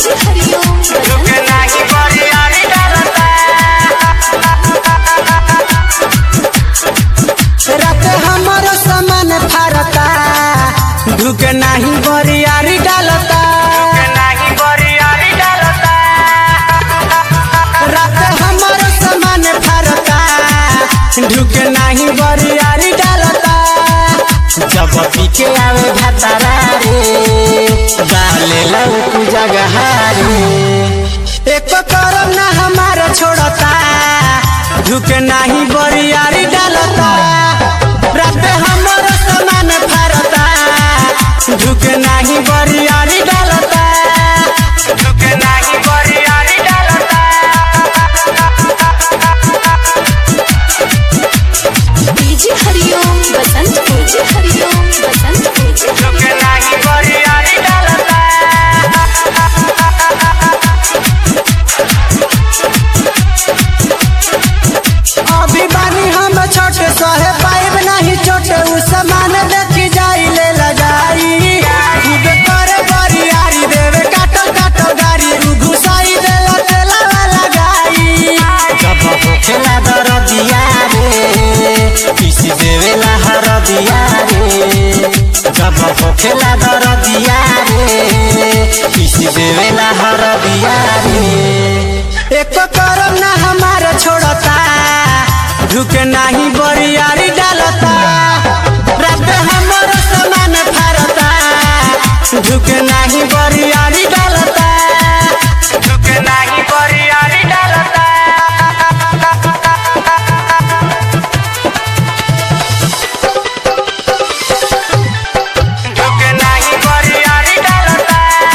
झुके नाही बरियारी डालता। रात हमारो सामान फारता झुके नाही बरियारी डालता। झुके नाही बरियारी डालता। रात हमारो सामान फारता झुके नाही बरियारी डालता। जब पीके आवे भतारा रे डाले लऊ जगह रे। एक करम ना हमारा छोड़ता झुके नाही बरियारी डालता। रात हमारो सामान फारता झुके नाही बरियारी डालता। झुके नाही बरियारी डालता। झुके नाही बरियारी डालता। अभी बानी हम छोटे सहे पाइब नहीं छोटे उ सामान देखी जाई ले लगाई। खुद करे बरियारी देवे काटो काटो गाड़ी उ घुसाई देला तेला लगाई। जब होखेला दरदिया रे किसी देवेला हरदिया रे। जब होखेला दरदिया रे किसी देवेला हरदिया रे। एक करम ना हमारा छोड़ता झुके नाही बरियारी डालता। रात हमारो सामान फारता झुके नाही बरियारी डालता। झुके नाही बरियारी डालता। झुके नाही बरियारी डालता।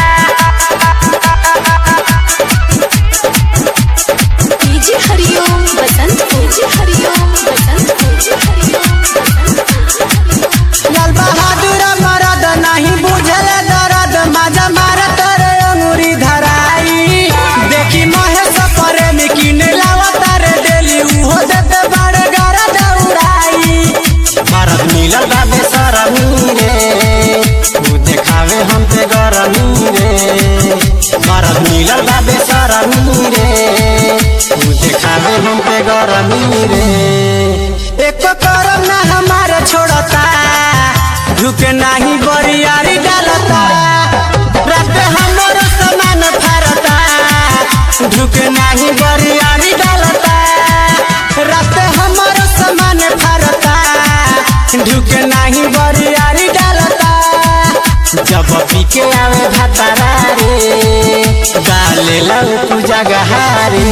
लाल बहादुर मरद नहीं बुझल दर्द माजा मारत रे अंगूरी धराई। देखी महेश प्रेम किने लावत रे डेली उहो देते बड़े गरद उड़ाई। मरद मिलल बाबे सरमी रे उ देखावे हम पे गरमी रे। मरद मिलल बाबे सरमी रे उ देखावे हम पे गरमी रे। एक करम ना हमारा छोड़ता झुके नाही बरियारी डालता। रात हमारो सामान फारता झुके नाही बरियारी डालता। रात हमारो सामान फारता झुके नाही बरियारी डालता। जब पीके आवे भतारा रे डाले लऊ जगह रे।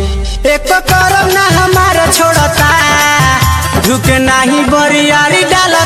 एक करम ना हमारा छोड़ता झुके नाही बरियारी डालता।